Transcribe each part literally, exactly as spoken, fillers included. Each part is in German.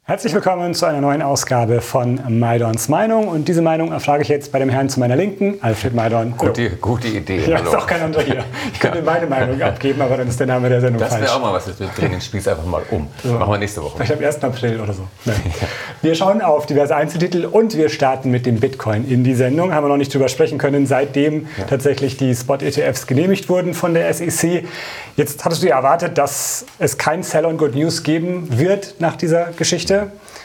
Herzlich willkommen zu einer neuen Ausgabe von Maidorns Meinung. Und diese Meinung erfrage ich jetzt bei dem Herrn zu meiner Linken, Alfred Maidorn. Gute, gute Idee. Ja, ist auch kein anderer hier. Ich könnte meine Meinung abgeben, aber dann ist der Name der Sendung das falsch. Das wäre auch mal was, wir drehen den Spieß einfach mal um. So. Machen wir nächste Woche. Vielleicht am ersten April oder so. Ja. Wir schauen auf diverse Einzeltitel und wir starten mit dem Bitcoin in die Sendung. Haben wir noch nicht drüber sprechen können, seitdem ja. tatsächlich die Spot-E T Fs genehmigt wurden von der S E C. Jetzt hattest du ja erwartet, dass es kein Sell on Good News geben wird nach dieser Geschichte.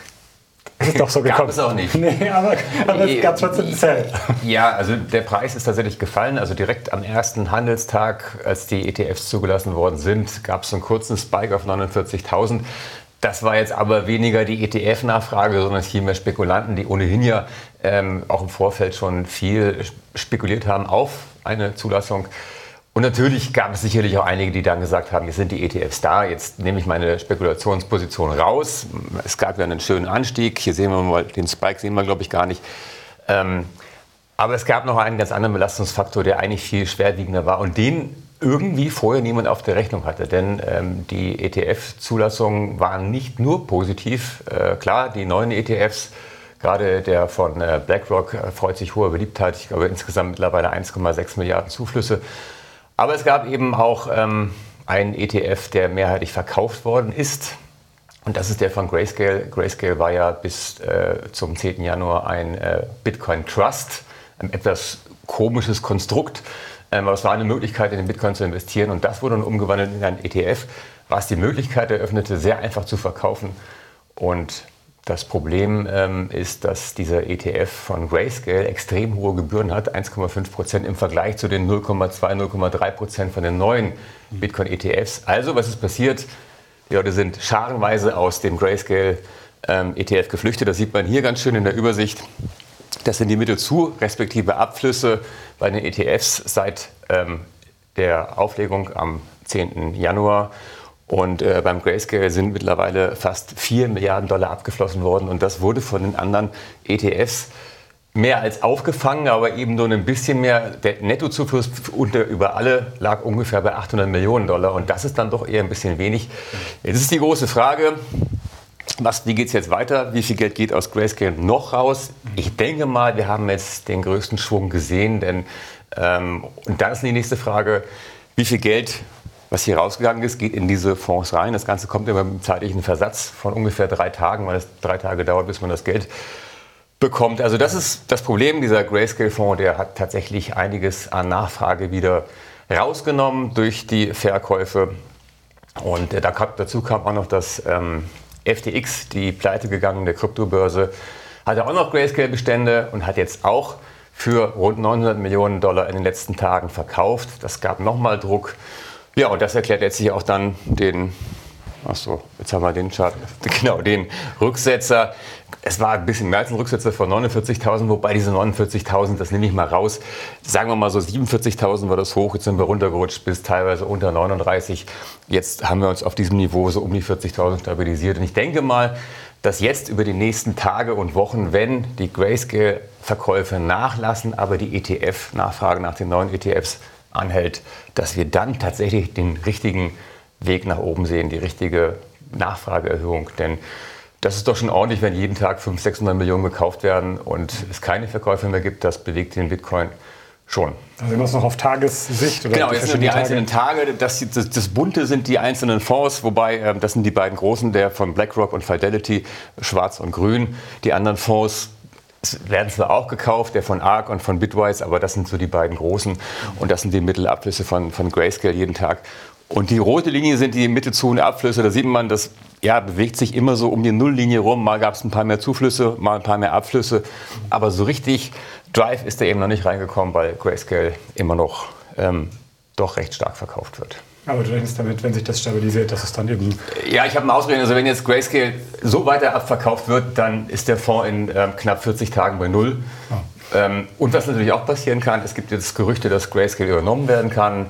Es ist doch so gekommen. Gab es auch nicht. Nee, aber, aber es gab trotzdem einen Sell. Ja, also der Preis ist tatsächlich gefallen. Also direkt am ersten Handelstag, als die E T Fs zugelassen worden sind, gab es einen kurzen Spike auf neunundvierzigtausend. Das war jetzt aber weniger die E T F-Nachfrage, sondern vielmehr Spekulanten, die ohnehin ja ähm, auch im Vorfeld schon viel spekuliert haben auf eine Zulassung. Und natürlich gab es sicherlich auch einige, die dann gesagt haben, jetzt sind die E T Fs da, jetzt nehme ich meine Spekulationsposition raus. Es gab ja einen schönen Anstieg, hier sehen wir mal, den Spike sehen wir glaube ich gar nicht. Ähm, aber es gab noch einen ganz anderen Belastungsfaktor, der eigentlich viel schwerwiegender war und den irgendwie vorher niemand auf der Rechnung hatte. Denn ähm, die E T F-Zulassungen waren nicht nur positiv. Äh, klar, die neuen E T Fs, gerade der von äh, BlackRock, äh, freut sich hoher Beliebtheit. Ich glaube insgesamt mittlerweile eins Komma sechs Milliarden Zuflüsse. Aber es gab eben auch ähm, einen E T F, der mehrheitlich verkauft worden ist. Und das ist der von Grayscale. Grayscale war ja bis äh, zum zehnten Januar ein äh, Bitcoin Trust, ein etwas komisches Konstrukt. Ähm, aber es war eine Möglichkeit, in den Bitcoin zu investieren. Und das wurde dann umgewandelt in ein E T F, was die Möglichkeit eröffnete, sehr einfach zu verkaufen. Und das Problem ähm, ist, dass dieser E T F von Grayscale extrem hohe Gebühren hat, eins Komma fünf Prozent im Vergleich zu den null Komma zwei, null Komma drei Prozent von den neuen Bitcoin-E T Fs. Also, was ist passiert? Die Leute sind scharenweise aus dem Grayscale ähm, E T F geflüchtet. Das sieht man hier ganz schön in der Übersicht. Das sind die Mittelzu, respektive Abflüsse bei den E T Fs seit ähm, der Auflegung am zehnten Januar. Und äh, beim Grayscale sind mittlerweile fast vier Milliarden Dollar abgeflossen worden. Und das wurde von den anderen E T Fs mehr als aufgefangen, aber eben nur ein bisschen mehr. Der Nettozufluss unter über alle lag ungefähr bei achthundert Millionen Dollar. Und das ist dann doch eher ein bisschen wenig. Jetzt ist die große Frage, was, wie geht es jetzt weiter? Wie viel Geld geht aus Grayscale noch raus? Ich denke mal, wir haben jetzt den größten Schwung gesehen. Denn, ähm, und dann ist die nächste Frage, wie viel Geld, was hier rausgegangen ist, geht in diese Fonds rein. Das Ganze kommt immer mit einem zeitlichen Versatz von ungefähr drei Tagen, weil es drei Tage dauert, bis man das Geld bekommt. Also das ist das Problem. Dieser Grayscale-Fonds, der hat tatsächlich einiges an Nachfrage wieder rausgenommen durch die Verkäufe. Und äh, dazu kam auch noch, dass ähm, F T X, die pleite gegangene Kryptobörse, hatte auch noch Grayscale-Bestände und hat jetzt auch für rund neunhundert Millionen Dollar in den letzten Tagen verkauft. Das gab nochmal Druck. Ja, und das erklärt letztlich auch dann den, achso, jetzt haben wir den Chart, genau, den Rücksetzer. Es war ein bisschen mehr als ein Rücksetzer von neunundvierzigtausend, wobei diese neunundvierzigtausend, das nehme ich mal raus, sagen wir mal so siebenundvierzigtausend war das hoch, jetzt sind wir runtergerutscht bis teilweise unter neununddreißig. Jetzt haben wir uns auf diesem Niveau so um die vierzigtausend stabilisiert. Und ich denke mal, dass jetzt über die nächsten Tage und Wochen, wenn die Grayscale-Verkäufe nachlassen, aber die E T F-Nachfrage nach den neuen E T Fs anhält, dass wir dann tatsächlich den richtigen Weg nach oben sehen, die richtige Nachfrageerhöhung. Denn das ist doch schon ordentlich, wenn jeden Tag fünfhundert, sechshundert Millionen gekauft werden und es keine Verkäufe mehr gibt. Das bewegt den Bitcoin schon. Also sehen wir es noch auf Tagessicht? Oder genau, jetzt sind die Tage? einzelnen Tage. Das, das, das Bunte sind die einzelnen Fonds, wobei äh, das sind die beiden großen, der von BlackRock und Fidelity, schwarz und grün. Die anderen Fonds werden zwar auch gekauft, der von ARK und von Bitwise, aber das sind so die beiden großen und das sind die Mittelabflüsse von, von Grayscale jeden Tag. Und die rote Linie sind die Mittelzu- und Abflüsse, da sieht man, das ja, bewegt sich immer so um die Nulllinie rum. Mal gab es ein paar mehr Zuflüsse, mal ein paar mehr Abflüsse, aber so richtig Drive ist da eben noch nicht reingekommen, weil Grayscale immer noch ähm, doch recht stark verkauft wird. Aber du rechnest damit, wenn sich das stabilisiert, dass es dann eben... Ja, ich habe mal ausgerechnet, also wenn jetzt Grayscale so weiter abverkauft wird, dann ist der Fonds in ähm, knapp vierzig Tagen bei Null. Oh. Ähm, und was natürlich auch passieren kann, es gibt jetzt Gerüchte, dass Grayscale übernommen werden kann.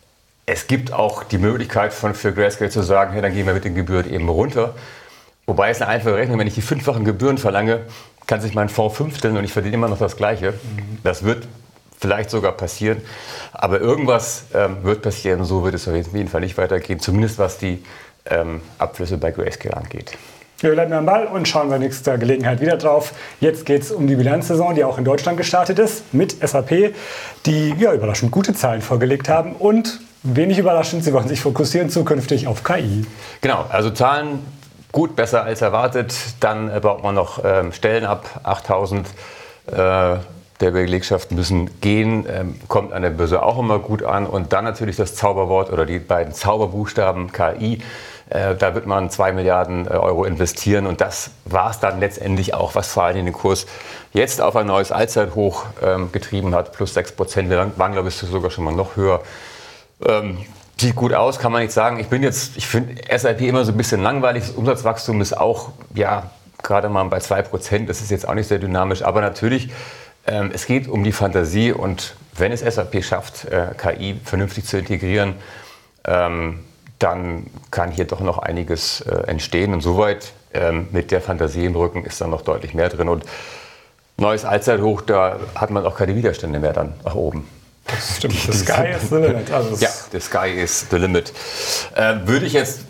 Es gibt auch die Möglichkeit von, für Grayscale zu sagen, hey, dann gehen wir mit den Gebühren eben runter. Wobei es eine einfache Rechnung, wenn ich die fünffachen Gebühren verlange, kann sich mein Fonds fünfteln und ich verdiene immer noch das Gleiche. Mhm. Das wird vielleicht sogar passieren. Aber irgendwas ähm, wird passieren, so wird es auf jeden Fall nicht weitergehen, zumindest was die ähm, Abflüsse bei Grayscale angeht. Wir bleiben am Ball und schauen bei nächster Gelegenheit wieder drauf. Jetzt geht es um die Bilanzsaison, die auch in Deutschland gestartet ist, mit S A P, die ja überraschend gute Zahlen vorgelegt haben und wenig überraschend, sie wollen sich fokussieren zukünftig auf K I. Genau, also Zahlen gut, besser als erwartet. Dann äh, baut man noch ähm, Stellen ab, achttausend äh, der Belegschaft müssen gehen, ähm, kommt an der Börse auch immer gut an. Und dann natürlich das Zauberwort oder die beiden Zauberbuchstaben K I. Äh, da wird man zwei Milliarden Euro investieren und das war es dann letztendlich auch, was vor allem den Kurs jetzt auf ein neues Allzeithoch ähm, getrieben hat, plus sechs Prozent. Wir waren, glaube ich, sogar schon mal noch höher. Ähm, sieht gut aus, kann man nicht sagen. Ich bin jetzt, ich finde S A P immer so ein bisschen langweilig. Das Umsatzwachstum ist auch, ja, gerade mal bei zwei Prozent. Das ist jetzt auch nicht sehr dynamisch, aber natürlich, ähm, es geht um die Fantasie und wenn es S A P schafft, äh, K I vernünftig zu integrieren, ähm, dann kann hier doch noch einiges äh, entstehen. Und soweit ähm, mit der Fantasie im Rücken ist dann noch deutlich mehr drin. Und neues Allzeithoch, da hat man auch keine Widerstände mehr dann nach oben. Das stimmt, the sky is the limit. Also ja, the sky is the limit. Äh, würde ich jetzt,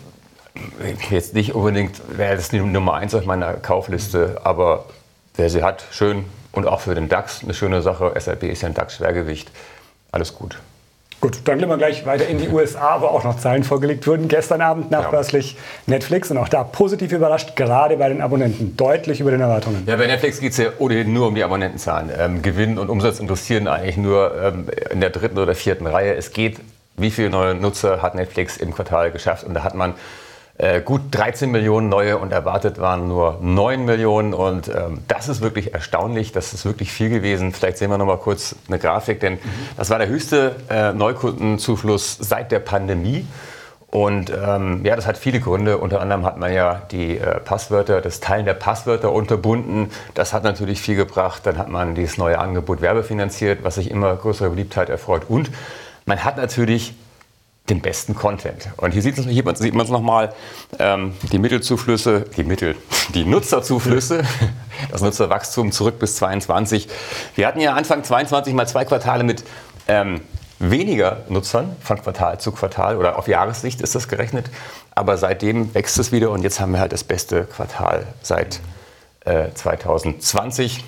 jetzt nicht unbedingt, wäre das die Nummer eins auf meiner Kaufliste, aber wer sie hat, schön. Und auch für den DAX eine schöne Sache. S A P ist ja ein DAX-Schwergewicht. Alles gut. Gut, dann gehen wir gleich weiter in die U S A, wo auch noch Zahlen vorgelegt wurden. Gestern Abend nachbörslich Netflix und auch da positiv überrascht, gerade bei den Abonnenten, deutlich über den Erwartungen. Ja, bei Netflix geht es ja ohnehin nur um die Abonnentenzahlen. Ähm, Gewinn und Umsatz interessieren eigentlich nur ähm, in der dritten oder vierten Reihe. Es geht, wie viele neue Nutzer hat Netflix im Quartal geschafft und da hat man Äh, gut dreizehn Millionen neue und erwartet waren nur neun Millionen und ähm, das ist wirklich erstaunlich, das ist wirklich viel gewesen. Vielleicht sehen wir noch mal kurz eine Grafik, denn mhm. das war der höchste äh, Neukundenzufluss seit der Pandemie und ähm, ja, das hat viele Gründe. Unter anderem hat man ja die äh, Passwörter, das Teilen der Passwörter unterbunden. Das hat natürlich viel gebracht. Dann hat man dieses neue Angebot werbefinanziert, was sich immer größere Beliebtheit erfreut und man hat natürlich den besten Content. Und hier sieht, es, hier sieht man es nochmal, ähm, die Mittelzuflüsse, die Mittel, die Nutzerzuflüsse, das Nutzerwachstum zurück bis zweiundzwanzig. Wir hatten ja Anfang zweiundzwanzig mal zwei Quartale mit ähm, weniger Nutzern von Quartal zu Quartal oder auf Jahressicht ist das gerechnet. Aber seitdem wächst es wieder und jetzt haben wir halt das beste Quartal seit äh, zweitausendzwanzig.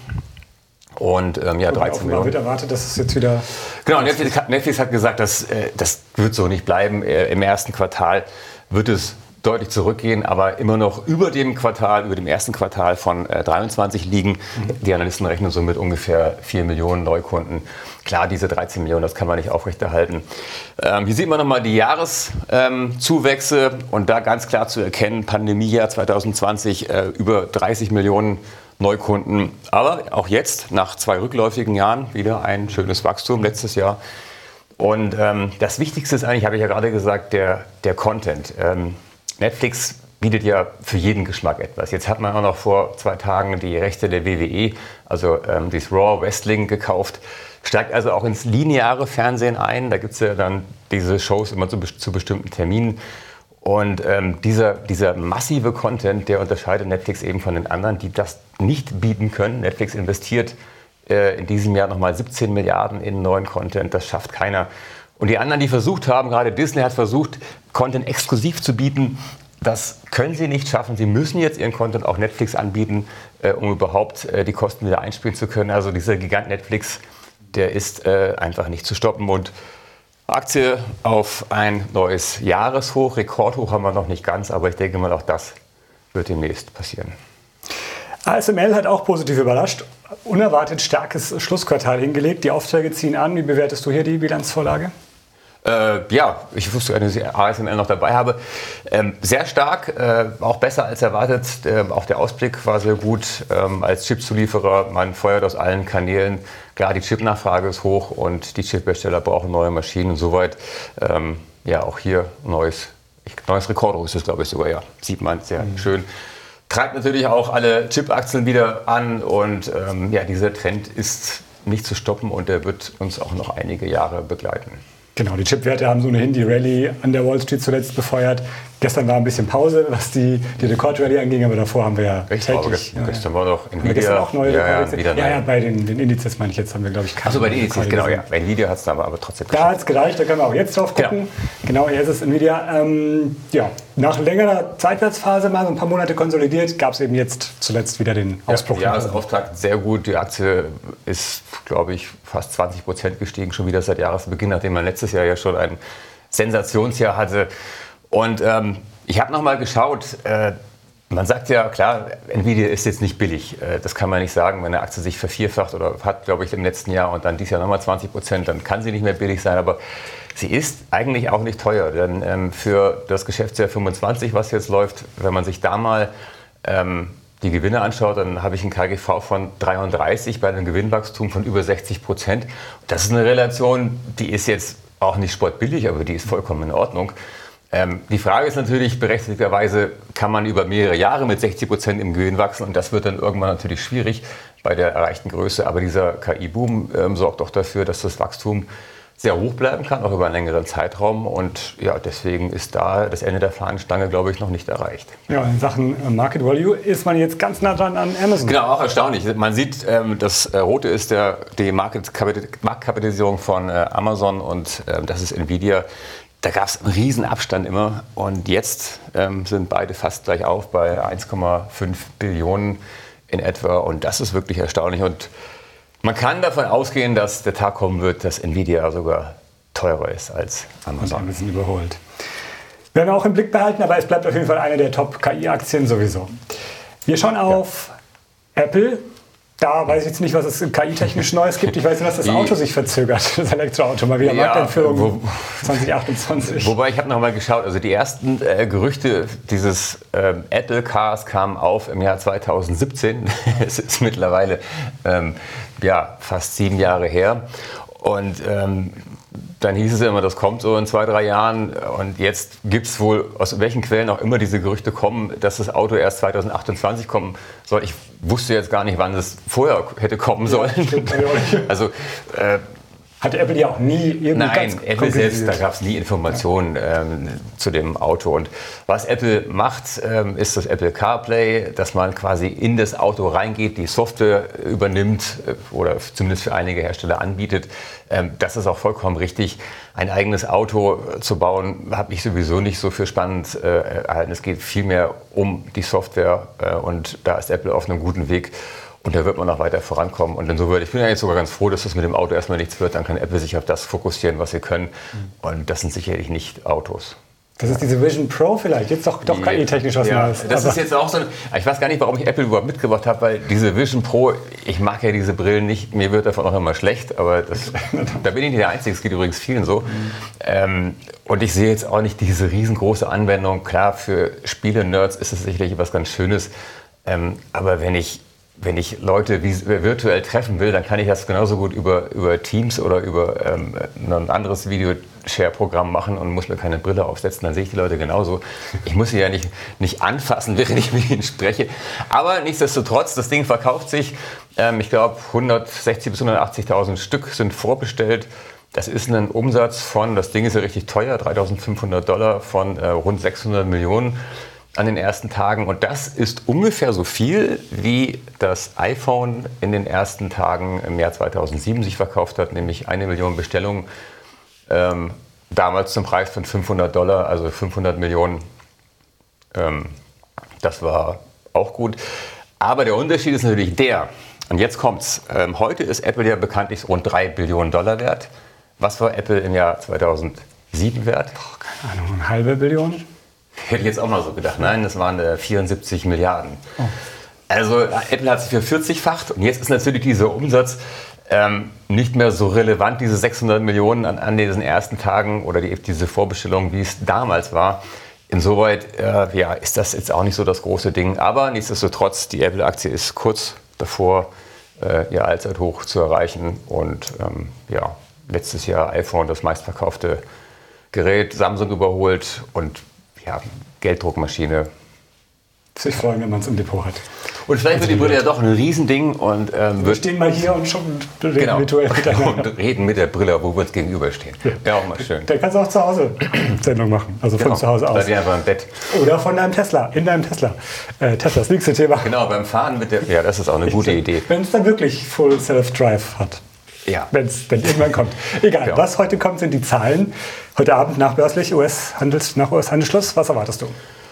Und ähm, ja, dreizehn Millionen. wird erwartet, dass es jetzt wieder... Genau, Netflix, Netflix hat gesagt, dass, äh, das wird so nicht bleiben. Äh, Im ersten Quartal wird es deutlich zurückgehen, aber immer noch über dem Quartal, über dem ersten Quartal von äh, dreiundzwanzig liegen. Mhm. Die Analysten rechnen so mit ungefähr vier Millionen Neukunden. Klar, diese dreizehn Millionen, das kann man nicht aufrechterhalten. Ähm, hier sieht man nochmal die Jahreszuwächse ähm, und da ganz klar zu erkennen, Pandemiejahr zweitausendzwanzig äh, über dreißig Millionen Neukunden. Aber auch jetzt, nach zwei rückläufigen Jahren, wieder ein schönes Wachstum letztes Jahr. Und ähm, das Wichtigste ist eigentlich, habe ich ja gerade gesagt, der, der Content. Ähm, Netflix bietet ja für jeden Geschmack etwas. Jetzt hat man auch noch vor zwei Tagen die Rechte der W W E, also ähm, dieses Raw Wrestling, gekauft. Steigt also auch ins lineare Fernsehen ein. Da gibt es ja dann diese Shows immer zu, zu bestimmten Terminen. Und ähm, dieser, dieser massive Content, der unterscheidet Netflix eben von den anderen, die das nicht bieten können. Netflix investiert äh, in diesem Jahr nochmal siebzehn Milliarden in neuen Content. Das schafft keiner. Und die anderen, die versucht haben, gerade Disney hat versucht, Content exklusiv zu bieten. Das können sie nicht schaffen. Sie müssen jetzt ihren Content auch Netflix anbieten, äh, um überhaupt äh, die Kosten wieder einspielen zu können. Also dieser Gigant Netflix, der ist äh, einfach nicht zu stoppen. Und Aktie auf ein neues Jahreshoch. Rekordhoch haben wir noch nicht ganz, aber ich denke mal, auch das wird demnächst passieren. A S M L hat auch positiv überrascht. Unerwartet starkes Schlussquartal hingelegt. Die Aufträge ziehen an. Wie bewertest du hier die Bilanzvorlage? Äh, ja, ich wusste, dass ich A S M L noch dabei habe. Ähm, sehr stark, äh, auch besser als erwartet. Ähm, auch der Ausblick war sehr gut. Ähm, als Chipzulieferer, man feuert aus allen Kanälen. Klar, die Chipnachfrage ist hoch und die Chiphersteller brauchen neue Maschinen. Soweit, ähm, ja, auch hier neues, neues Rekordhoch ist es, glaube ich, sogar, ja. Sieht man sehr mhm. schön. Treibt natürlich auch alle Chip-Aktien wieder an und ähm, ja, dieser Trend ist nicht zu stoppen und der wird uns auch noch einige Jahre begleiten. Genau, die Chipwerte haben so ohnehin die Rallye an der Wall Street zuletzt befeuert. Gestern war ein bisschen Pause, was die, die Rekord-Rallye anging, aber davor haben wir ja Echt? täglich... Aber gestern war noch Nvidia. Gestern auch neue ja, Rekorde. Ja, ja, ja, bei den, den Indizes meine ich jetzt, haben wir, glaube ich, keine. Achso, bei den Indizes, genau, ja. Bei Nvidia hat es aber, aber trotzdem Da hat es gereicht, da können wir auch jetzt drauf gucken. Genau, genau jetzt ist Nvidia. Ähm, ja, nach längerer Seitwärtsphase, mal so ein paar Monate konsolidiert, gab es eben jetzt zuletzt wieder den Ausbruch. Ja, Jahresauftakt sehr gut. Die Aktie ist, glaube ich, fast zwanzig Prozent gestiegen, schon wieder seit Jahresbeginn, nachdem man letztes Jahr ja schon ein Sensationsjahr hatte. Und ähm, ich habe noch mal geschaut, äh, man sagt ja, klar, Nvidia ist jetzt nicht billig. Äh, das kann man nicht sagen, wenn eine Aktie sich vervierfacht oder hat, glaube ich, im letzten Jahr und dann dieses Jahr nochmal zwanzig Prozent, dann kann sie nicht mehr billig sein. Aber sie ist eigentlich auch nicht teuer, denn ähm, für das Geschäftsjahr fünfundzwanzig, was jetzt läuft, wenn man sich da mal ähm, die Gewinne anschaut, dann habe ich ein K G V von dreiunddreißig bei einem Gewinnwachstum von über sechzig Prozent. Das ist eine Relation, die ist jetzt auch nicht sportbillig, aber die ist vollkommen in Ordnung. Ähm, die Frage ist natürlich berechtigterweise, kann man über mehrere Jahre mit sechzig Prozent im Gewinn wachsen? Und das wird dann irgendwann natürlich schwierig bei der erreichten Größe. Aber dieser K I-Boom ähm, sorgt auch dafür, dass das Wachstum sehr hoch bleiben kann, auch über einen längeren Zeitraum. Und ja, deswegen ist da das Ende der Fahnenstange, glaube ich, noch nicht erreicht. Ja, in Sachen Market Value ist man jetzt ganz nah dran an Amazon. Genau, auch erstaunlich. Man sieht, ähm, das äh, Rote ist der, die Market Marktkapitalisierung von äh, Amazon und äh, das ist Nvidia. Da gab es einen riesen Abstand immer und jetzt ähm, sind beide fast gleich auf bei eins Komma fünf Billionen in etwa und das ist wirklich erstaunlich und man kann davon ausgehen, dass der Tag kommen wird, dass Nvidia sogar teurer ist als Amazon. Und Amazon überholt. Werden wir auch im Blick behalten, aber es bleibt auf jeden Fall eine der Top-K I-Aktien sowieso. Wir schauen auf ja. Apple. Da weiß ich jetzt nicht, was es K I-technisch Neues gibt. Ich weiß nur, dass das Auto sich verzögert, das Elektroauto. Mal wieder ja, Markteinführung wo, zwanzig achtundzwanzig. Wobei, ich habe noch mal geschaut, also die ersten äh, Gerüchte dieses ähm, Apple Cars kamen auf im Jahr zweitausendsiebzehn. Es ist mittlerweile ähm, ja, fast sieben Jahre her. Und ähm, dann hieß es immer, das kommt so in zwei, drei Jahren. Und jetzt gibt es wohl, aus welchen Quellen auch immer diese Gerüchte kommen, dass das Auto erst zweitausendachtundzwanzig kommen soll. Ich wusste jetzt gar nicht, wann es vorher hätte kommen sollen. Ja, stimmt, also äh, Hat Apple ja auch nie irgendwie Nein, Apple selbst, da gab es nie Informationen ja. ähm, zu dem Auto. Und was Apple macht, ähm, ist das Apple CarPlay, dass man quasi in das Auto reingeht, die Software übernimmt äh, oder zumindest für einige Hersteller anbietet. Ähm, das ist auch vollkommen richtig. Ein eigenes Auto zu bauen, habe ich sowieso nicht so für spannend äh, erhalten. Es geht vielmehr um die Software äh, und da ist Apple auf einem guten Weg. Und da wird man noch weiter vorankommen. Und insofern, ich bin ja jetzt sogar ganz froh, dass das mit dem Auto erstmal nichts wird. Dann kann Apple sich auf das fokussieren, was sie können. Und das sind sicherlich nicht Autos. Das ist diese Vision Pro vielleicht, jetzt doch, doch K I-technisch was ja, Neues. Das ist jetzt auch so ein, ich weiß gar nicht, warum ich Apple überhaupt mitgebracht habe, weil diese Vision Pro, ich mag ja diese Brillen nicht, mir wird davon auch immer schlecht, aber das, da bin ich nicht der Einzige, es geht übrigens vielen so. Mhm. Ähm, und ich sehe jetzt auch nicht diese riesengroße Anwendung. Klar, für Spiele-Nerds ist es sicherlich was ganz Schönes, ähm, aber wenn ich Wenn ich Leute virtuell treffen will, dann kann ich das genauso gut über, über Teams oder über ähm, ein anderes Video-Share-Programm machen und muss mir keine Brille aufsetzen. Dann sehe ich die Leute genauso. Ich muss sie ja nicht, nicht anfassen, während ich mit ihnen spreche. Aber nichtsdestotrotz, das Ding verkauft sich. Ähm, ich glaube, hundertsechzigtausend bis hundertachtzigtausend Stück sind vorbestellt. Das ist ein Umsatz von, das Ding ist ja richtig teuer, dreitausendfünfhundert Dollar von äh, rund sechshundert Millionen. An den ersten Tagen. Und das ist ungefähr so viel, wie das iPhone in den ersten Tagen im Jahr zweitausendsieben sich verkauft hat, nämlich eine Million Bestellungen. Ähm, damals zum Preis von fünfhundert Dollar, also fünfhundert Millionen. Ähm, das war auch gut. Aber der Unterschied ist natürlich der, und jetzt kommt's. Ähm, heute ist Apple ja bekanntlich rund drei Billionen Dollar wert. Was war Apple im Jahr zweitausendsieben wert? Oh, keine Ahnung, eine halbe Billion? Hätte ich jetzt auch mal so gedacht. Nein, das waren äh, vierundsiebzig Milliarden. Oh. Also Apple hat sich vervierzigfacht und jetzt ist natürlich dieser Umsatz ähm, nicht mehr so relevant, diese sechshundert Millionen an, an diesen ersten Tagen oder die, diese Vorbestellung, wie es damals war. Insoweit äh, ja, ist das jetzt auch nicht so das große Ding. Aber nichtsdestotrotz, die Apple-Aktie ist kurz davor, äh, ihr Allzeithoch zu erreichen. Und ähm, ja, letztes Jahr iPhone, das meistverkaufte Gerät, Samsung überholt und ja, Gelddruckmaschine. Sich freuen, wenn man es im Depot hat. Und vielleicht wird die Brille ja doch ein Riesending und ähm, wir stehen mal hier und schon reden genau. virtuell miteinander. Und reden mit der Brille, wo wir uns gegenüberstehen. Ja, ja auch mal schön. Da kannst du auch zu Hause Sendung machen, also von genau. zu Hause aus. Bei dir einfach im Bett. Oder von deinem Tesla, in deinem Tesla. Äh, Tesla, das nächste Thema. Genau, beim Fahren mit der, ja, das ist auch eine gute Idee. Wenn es dann wirklich Full Self-Drive hat. Ja. Wenn es dann irgendwann kommt. Egal, ja. Was heute kommt, sind die Zahlen. Heute Abend nachbörslich, U S-Handels, nach U S-Handelsschluss. Was erwartest du?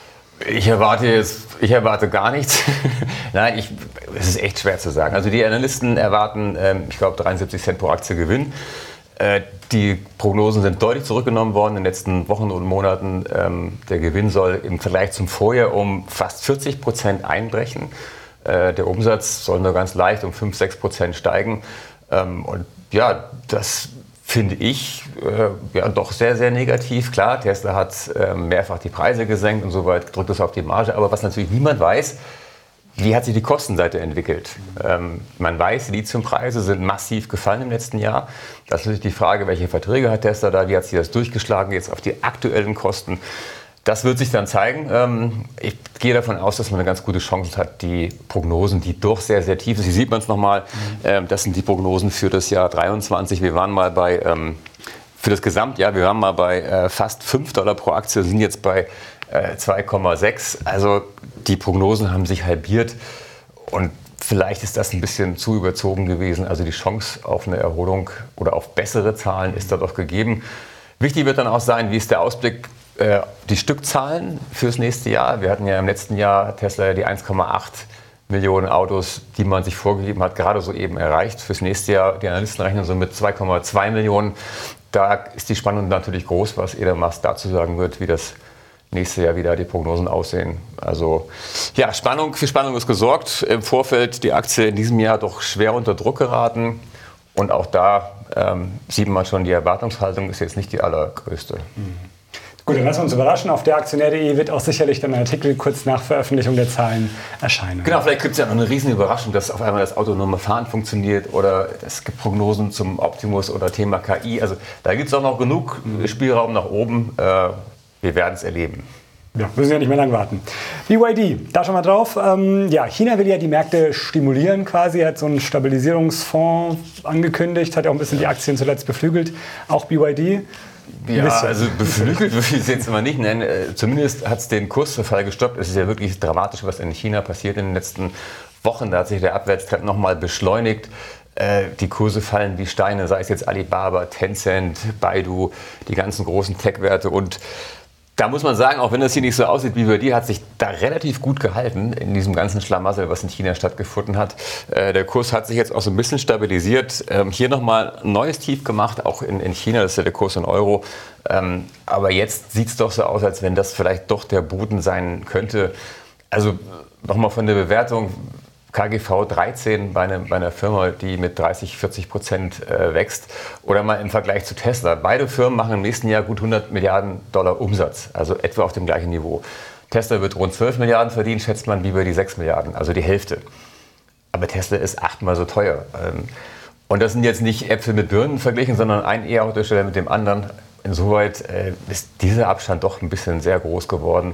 Ich erwarte jetzt, ich erwarte gar nichts. Nein, ich, es ist echt schwer zu sagen. Also die Analysten erwarten, ähm, ich glaube, dreiundsiebzig Cent pro Aktie Gewinn. Äh, die Prognosen sind deutlich zurückgenommen worden in den letzten Wochen und Monaten. Ähm, der Gewinn soll im Vergleich zum Vorjahr um fast vierzig Prozent einbrechen. Äh, der Umsatz soll nur ganz leicht um fünf bis sechs Prozent steigen. Ähm, und ja, das finde ich äh, ja, doch sehr, sehr negativ. Klar, Tesla hat äh, mehrfach die Preise gesenkt und so weit drückt es auf die Marge. Aber was natürlich niemand weiß, wie hat sich die Kostenseite entwickelt? Ähm, man weiß, die Lithiumpreise sind massiv gefallen im letzten Jahr. Das ist natürlich die Frage, welche Verträge hat Tesla da, wie hat sich das durchgeschlagen jetzt auf die aktuellen Kosten? Das wird sich dann zeigen. Ähm, ich gehe davon aus, dass man eine ganz gute Chance hat, die Prognosen, die doch sehr, sehr tief sind. Hier sieht man es nochmal, ähm, das sind die Prognosen für das Jahr dreiundzwanzig. Wir waren mal bei, ähm, für das Gesamtjahr, wir waren mal bei äh, fast fünf Dollar pro Aktie, sind jetzt bei äh, zwei Komma sechs. Also die Prognosen haben sich halbiert und vielleicht ist das ein bisschen zu überzogen gewesen. Also die Chance auf eine Erholung oder auf bessere Zahlen ist da doch gegeben. Wichtig wird dann auch sein, wie ist der Ausblick, die Stückzahlen fürs nächste Jahr. Wir hatten ja im letzten Jahr Tesla die eins Komma acht Millionen Autos, die man sich vorgegeben hat, gerade so eben erreicht. Fürs nächste Jahr, die Analysten rechnen so mit zwei Komma zwei Millionen. Da ist die Spannung natürlich groß, was Elon Musk dazu sagen wird, wie das nächste Jahr wieder die Prognosen aussehen. Also ja, Spannung, für Spannung ist gesorgt. Im Vorfeld die Aktie in diesem Jahr doch schwer unter Druck geraten. Und auch da ähm, sieht man schon, die Erwartungshaltung ist jetzt nicht die allergrößte. Mhm. Gut, dann lassen wir uns überraschen. Auf der Aktionär punkt de wird auch sicherlich dann ein Artikel kurz nach Veröffentlichung der Zahlen erscheinen. Genau, vielleicht gibt es ja noch eine riesen Überraschung, dass auf einmal das autonome Fahren funktioniert oder es gibt Prognosen zum Optimus oder Thema K I. Also da gibt es auch noch genug Spielraum nach oben. Äh, wir werden es erleben. Ja, müssen ja nicht mehr lang warten. B Y D, da schon mal drauf. Ähm, ja, China will ja die Märkte stimulieren quasi, hat so einen Stabilisierungsfonds angekündigt, hat ja auch ein bisschen die Aktien zuletzt beflügelt. Auch B Y D. Ja, also beflügelt würde ich es jetzt mal nicht nennen. Zumindest hat es den Kursverfall gestoppt. Es ist ja wirklich dramatisch, was in China passiert in den letzten Wochen. Da hat sich der Abwärtstrend nochmal beschleunigt. Die Kurse fallen wie Steine, sei es jetzt Alibaba, Tencent, Baidu, die ganzen großen Tech-Werte. Und da muss man sagen, auch wenn das hier nicht so aussieht wie bei dir, hat sich da relativ gut gehalten in diesem ganzen Schlamassel, was in China stattgefunden hat. Äh, der Kurs hat sich jetzt auch so ein bisschen stabilisiert. Ähm, hier nochmal ein neues Tief gemacht, auch in, in China, das ist ja der Kurs in Euro. Ähm, aber jetzt sieht es doch so aus, als wenn das vielleicht doch der Boden sein könnte. Also nochmal von der Bewertung. K G V dreizehn bei, eine, bei einer Firma, die mit dreißig, vierzig Prozent äh, wächst. Oder mal im Vergleich zu Tesla. Beide Firmen machen im nächsten Jahr gut hundert Milliarden Dollar Umsatz, also etwa auf dem gleichen Niveau. Tesla wird rund zwölf Milliarden verdienen, schätzt man, wie bei die sechs Milliarden, also die Hälfte. Aber Tesla ist achtmal so teuer. Ähm, und das sind jetzt nicht Äpfel mit Birnen verglichen, sondern ein E-Autohersteller mit dem anderen. Insoweit äh, ist dieser Abstand doch ein bisschen sehr groß geworden.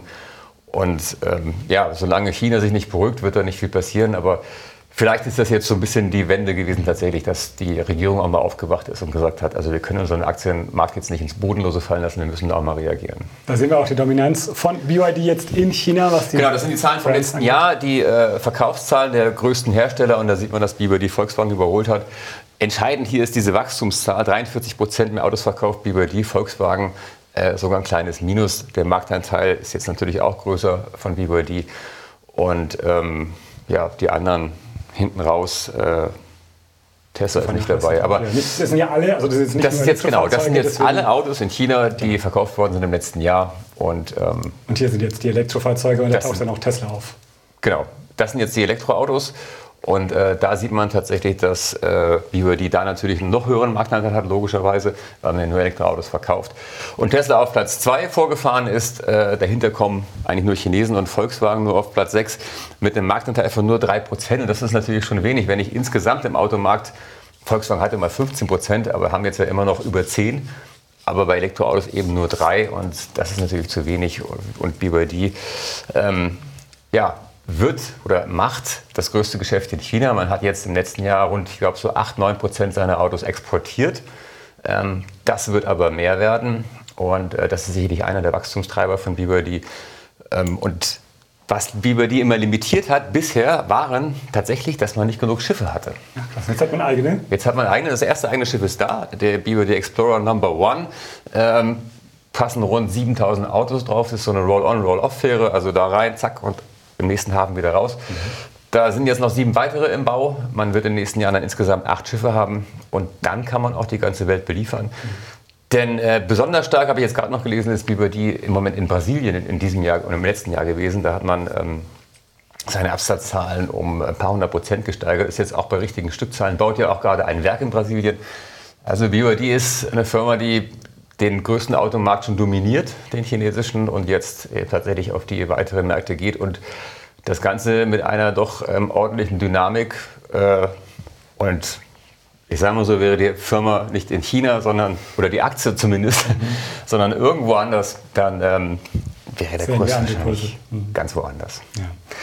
Und ähm, ja, solange China sich nicht beruhigt, wird da nicht viel passieren. Aber vielleicht ist das jetzt so ein bisschen die Wende gewesen tatsächlich, dass die Regierung auch mal aufgewacht ist und gesagt hat, also wir können unseren Aktienmarkt jetzt nicht ins Bodenlose fallen lassen, wir müssen da auch mal reagieren. Da sehen wir auch die Dominanz von B Y D jetzt in China. Was die genau, das sind die Zahlen vom letzten Jahr, die äh, Verkaufszahlen der größten Hersteller. Und da sieht man, dass B Y D Volkswagen überholt hat. Entscheidend hier ist diese Wachstumszahl, dreiundvierzig Prozent mehr Autos verkauft, B Y D, Volkswagen. Äh, sogar ein kleines Minus. Der Marktanteil ist jetzt natürlich auch größer von B Y D. Und ähm, ja, die anderen hinten raus, äh, Tesla ist nicht dabei. Aber ja, das sind ja alle, also das ist nicht das ist jetzt genau, das sind jetzt alle Autos in China, die verkauft worden sind im letzten Jahr. Und, ähm, und hier sind jetzt die Elektrofahrzeuge und da taucht dann auch Tesla auf. Genau, das sind jetzt die Elektroautos. Und äh, da sieht man tatsächlich, dass äh, B Y D da natürlich einen noch höheren Marktanteil hat, logischerweise, weil man ja nur Elektroautos verkauft. Und Tesla auf Platz zwei vorgefahren ist. Äh, dahinter kommen eigentlich nur Chinesen und Volkswagen nur auf Platz sechs mit einem Marktanteil von nur drei Prozent. Und das ist natürlich schon wenig, wenn ich insgesamt im Automarkt, Volkswagen hatte mal fünfzehn Prozent, aber haben jetzt ja immer noch über zehn. Aber bei Elektroautos eben nur drei und das ist natürlich zu wenig. Und B Y D, ähm, ja, wird oder macht das größte Geschäft in China. Man hat jetzt im letzten Jahr rund, ich glaube, so acht, neun Prozent seiner Autos exportiert. Ähm, das wird aber mehr werden und äh, das ist sicherlich einer der Wachstumstreiber von B Y D. Ähm, und was B Y D immer limitiert hat bisher, waren tatsächlich, dass man nicht genug Schiffe hatte. Ja, krass. Jetzt hat man eigene? Jetzt hat man eigene. Das erste eigene Schiff ist da, der B Y D Explorer Number One. Ähm, passen rund siebentausend Autos drauf. Das ist so eine Roll-on, Roll-off-Fähre. Also da rein, zack, und im nächsten Hafen wieder raus. Mhm. Da sind jetzt noch sieben weitere im Bau. Man wird in den nächsten Jahren dann insgesamt acht Schiffe haben. Und dann kann man auch die ganze Welt beliefern. Mhm. Denn äh, besonders stark, habe ich jetzt gerade noch gelesen, ist B Y D im Moment in Brasilien in, in diesem Jahr und im letzten Jahr gewesen. Da hat man ähm, seine Absatzzahlen um ein paar hundert Prozent gesteigert. Ist jetzt auch bei richtigen Stückzahlen. Baut ja auch gerade ein Werk in Brasilien. Also B Y D ist eine Firma, die den größten Automarkt schon dominiert, den chinesischen, und jetzt äh, tatsächlich auf die weiteren Märkte geht. Und das Ganze mit einer doch ähm, ordentlichen Dynamik. Äh, und ich sage mal so, wäre die Firma nicht in China, sondern, oder die Aktie zumindest, mhm. sondern irgendwo anders, dann ähm, wäre der Kurs wahrscheinlich mhm. ganz woanders. Ja.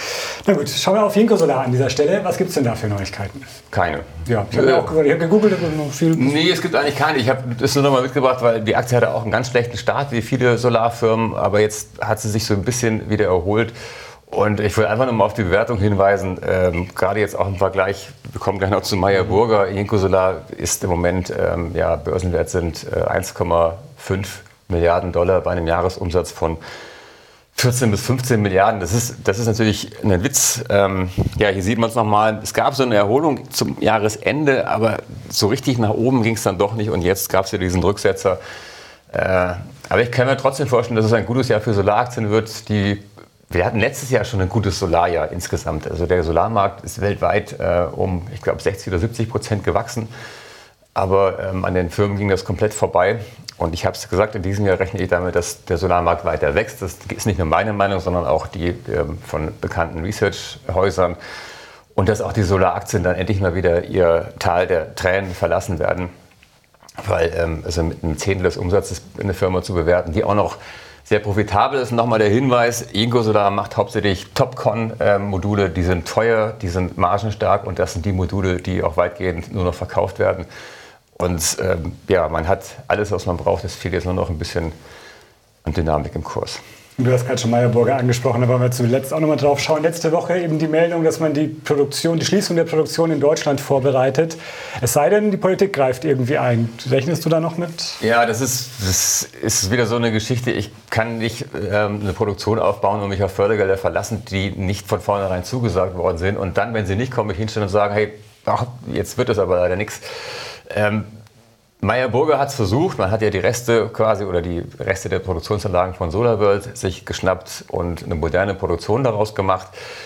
Na gut, schauen wir auf Jinko Solar an dieser Stelle. Was gibt es denn da für Neuigkeiten? Keine. Ja, ich habe äh, auch hab gegoogelt, aber noch viel. Nee, es gibt eigentlich keine. Ich habe das nur noch mal mitgebracht, weil die Aktie hatte auch einen ganz schlechten Start, wie viele Solarfirmen, aber jetzt hat sie sich so ein bisschen wieder erholt. Und ich will einfach noch mal auf die Bewertung hinweisen, ähm, gerade jetzt auch im Vergleich, wir kommen gleich noch zu Meyer Burger. Jinko Solar ist im Moment, ähm, ja, Börsenwert sind äh, eins Komma fünf Milliarden Dollar bei einem Jahresumsatz von vierzehn bis fünfzehn Milliarden. Das ist, das ist natürlich ein Witz. Ähm, ja, hier sieht man es nochmal. Es gab so eine Erholung zum Jahresende, aber so richtig nach oben ging es dann doch nicht. Und jetzt gab es ja diesen Rücksetzer. Äh, aber ich kann mir trotzdem vorstellen, dass es ein gutes Jahr für Solaraktien wird. Die Wir hatten letztes Jahr schon ein gutes Solarjahr insgesamt. Also der Solarmarkt ist weltweit äh, um, ich glaube, sechzig oder siebzig Prozent gewachsen. Aber ähm, an den Firmen ging das komplett vorbei. Und ich habe es gesagt, in diesem Jahr rechne ich damit, dass der Solarmarkt weiter wächst. Das ist nicht nur meine Meinung, sondern auch die ähm, von bekannten Research-Häusern. Und dass auch die Solaraktien dann endlich mal wieder ihr Tal der Tränen verlassen werden. Weil ähm, also mit einem Zehntel des Umsatzes eine Firma zu bewerten, die auch noch sehr profitabel ist. Nochmal der Hinweis, Jinko Solar macht hauptsächlich Topcon-Module, die sind teuer, die sind margenstark und das sind die Module, die auch weitgehend nur noch verkauft werden. Und ähm, ja, man hat alles, was man braucht, es fehlt jetzt nur noch ein bisschen an Dynamik im Kurs. Du hast gerade schon Meyer Burger angesprochen, da wollen wir zuletzt auch nochmal drauf schauen. Letzte Woche eben die Meldung, dass man die Produktion, die Schließung der Produktion in Deutschland vorbereitet. Es sei denn, die Politik greift irgendwie ein. Rechnest du da noch mit? Ja, das ist, das ist wieder so eine Geschichte. Ich kann nicht ähm, eine Produktion aufbauen und mich auf Fördergelder verlassen, die nicht von vornherein zugesagt worden sind. Und dann, wenn sie nicht kommen, mich hinstellen und sagen, hey, ach, jetzt wird das aber leider nichts. Ähm, Meyer Burger hat es versucht, man hat ja die Reste quasi oder die Reste der Produktionsanlagen von SolarWorld sich geschnappt und eine moderne Produktion daraus gemacht.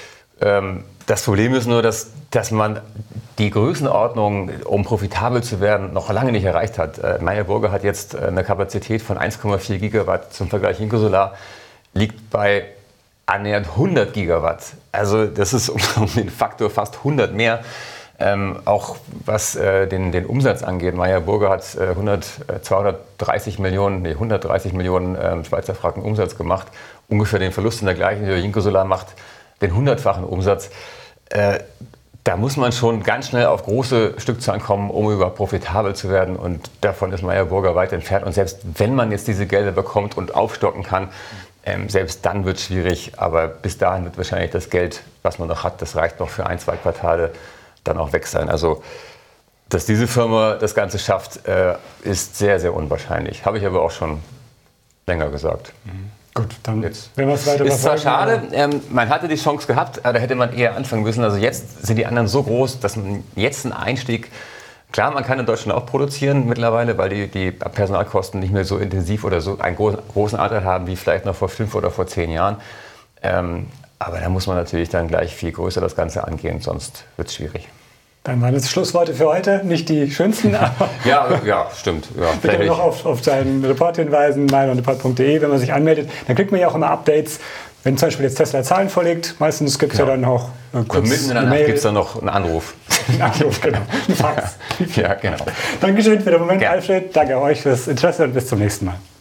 Ähm, das Problem ist nur, dass, dass man die Größenordnung, um profitabel zu werden, noch lange nicht erreicht hat. Äh, Meyer Burger hat jetzt eine Kapazität von eins Komma vier Gigawatt, zum Vergleich Jinko Solar liegt bei annähernd hundert Gigawatt. Also das ist um, um den Faktor fast hundert mehr. Ähm, auch was äh, den, den Umsatz angeht, Meyer Burger hat äh, hundert, äh, zweihundertdreißig Millionen, nee, hundertdreißig Millionen äh, Schweizer Franken Umsatz gemacht. Ungefähr den Verlust in der gleichen Höhe. Jinko Solar macht den hundertfachen Umsatz. Äh, da muss man schon ganz schnell auf große Stückzahlen kommen, um überhaupt profitabel zu werden. Und davon ist Meyer Burger weit entfernt. Und selbst wenn man jetzt diese Gelder bekommt und aufstocken kann, ähm, selbst dann wird es schwierig. Aber bis dahin wird wahrscheinlich das Geld, was man noch hat, das reicht noch für ein, zwei Quartale, dann auch weg sein. Also, dass diese Firma das Ganze schafft, äh, ist sehr, sehr unwahrscheinlich. Habe ich aber auch schon länger gesagt. Mhm. Gut, dann jetzt werden wir es weiter verfolgen. Ist zwar schade, ähm, man hatte die Chance gehabt, aber da hätte man eher anfangen müssen. Also jetzt sind die anderen so groß, dass man jetzt einen Einstieg, klar, man kann in Deutschland auch produzieren mittlerweile, weil die, die Personalkosten nicht mehr so intensiv oder so einen großen, großen Anteil haben wie vielleicht noch vor fünf oder vor zehn Jahren. Ähm, aber da muss man natürlich dann gleich viel größer das Ganze angehen, sonst wird es schwierig. Dann waren das Schlussworte für heute, nicht die schönsten, aber ja, ja, stimmt. Ja, bitte noch auf, auf seinen Report hinweisen, meinreport punkt de, wenn man sich anmeldet. Dann kriegt man ja auch immer Updates, wenn zum Beispiel jetzt Tesla Zahlen vorlegt. Meistens gibt es ja. ja dann auch äh, kurz mitten in der Nacht gibt es dann noch einen Anruf. Ein Anruf, genau. Ein Fax. Ja, genau. Dankeschön für den Moment, ja. Alfred. Danke euch fürs Interesse und bis zum nächsten Mal.